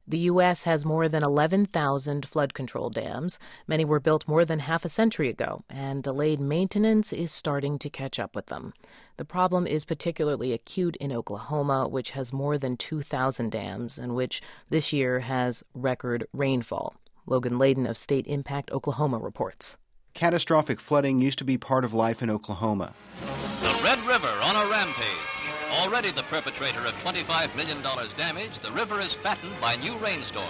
The U.S. has more than 11,000 flood control dams. Many were built more than half a century ago, and delayed maintenance is starting to catch up with them. The problem is particularly acute in Oklahoma, which has more than 2,000 dams, and which this year has record rainfall. Logan Layden of State Impact Oklahoma reports. Catastrophic flooding used to be part of life in Oklahoma. The Red River on a rampage. Already the perpetrator of $25 million damage, the river is fattened by new rainstorms.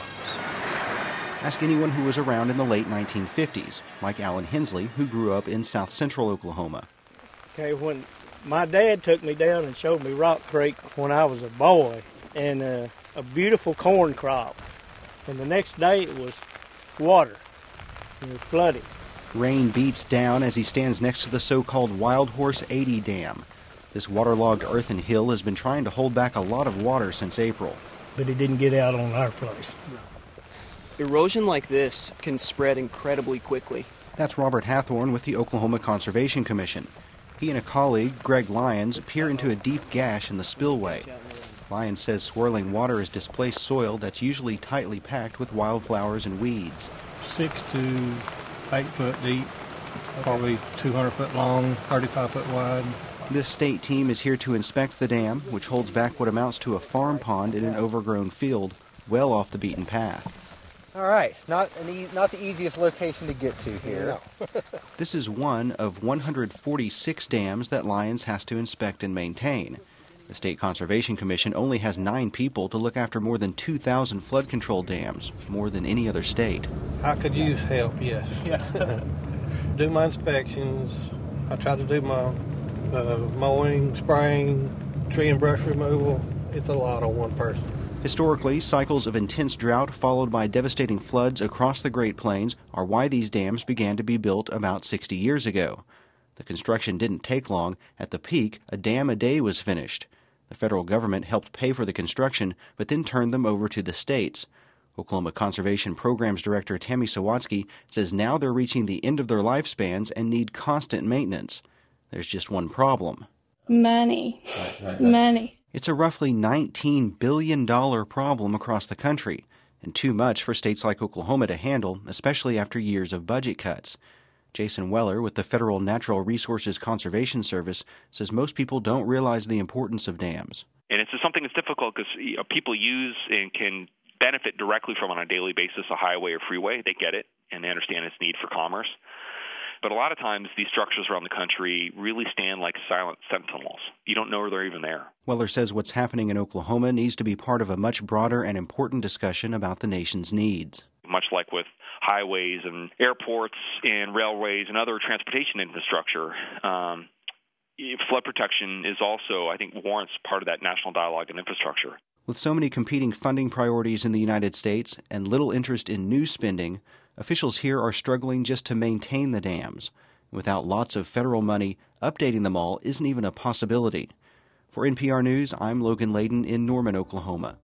Ask anyone who was around in the late 1950s, like Alan Hensley, who grew up in south central Oklahoma. Okay, when my dad took me down and showed me Rock Creek when I was a boy, and a beautiful corn crop. And the next day it was water. It was flooded. Rain beats down as he stands next to the so-called Wild Horse 80 Dam. This waterlogged earthen hill has been trying to hold back a lot of water since April. But it didn't get out on our place. Erosion like this can spread incredibly quickly. That's Robert Hathorn with the Oklahoma Conservation Commission. He and a colleague, Greg Lyons, peer into a deep gash in the spillway. Lyons says swirling water has displaced soil that's usually tightly packed with wildflowers and weeds. 6 to 8 foot deep, probably 200 foot long, 35 foot wide. This state team is here to inspect the dam, which holds back what amounts to a farm pond in an overgrown field, well off the beaten path. All right, not the easiest location to get to here. No. This is one of 146 dams that Lyons has to inspect and maintain. The State Conservation Commission only has 9 people to look after more than 2,000 flood control dams, more than any other state. I could use help, yes. Yeah. Do my inspections. I try to do my mowing, spraying, tree and brush removal. It's a lot on one person. Historically, cycles of intense drought followed by devastating floods across the Great Plains are why these dams began to be built about 60 years ago. The construction didn't take long. At the peak, a dam a day was finished. The federal government helped pay for the construction, but then turned them over to the states. Oklahoma Conservation Programs Director Tammy Sawatsky says now they're reaching the end of their lifespans and need constant maintenance. There's just one problem. Money. Money. It's a roughly $19 billion problem across the country, and too much for states like Oklahoma to handle, especially after years of budget cuts. Jason Weller with the Federal Natural Resources Conservation Service says most people don't realize the importance of dams. And it's just something that's difficult because people use and can benefit directly from on a daily basis a highway or freeway. They get it, and they understand its need for commerce. But a lot of times, these structures around the country really stand like silent sentinels. You don't know they're even there. Weller says what's happening in Oklahoma needs to be part of a much broader and important discussion about the nation's needs. Much like with highways and airports and railways and other transportation infrastructure, flood protection is also, I think, warrants part of that national dialogue and infrastructure. With so many competing funding priorities in the United States and little interest in new spending, officials here are struggling just to maintain the dams. Without lots of federal money, updating them all isn't even a possibility. For NPR News, I'm Logan Layden in Norman, Oklahoma.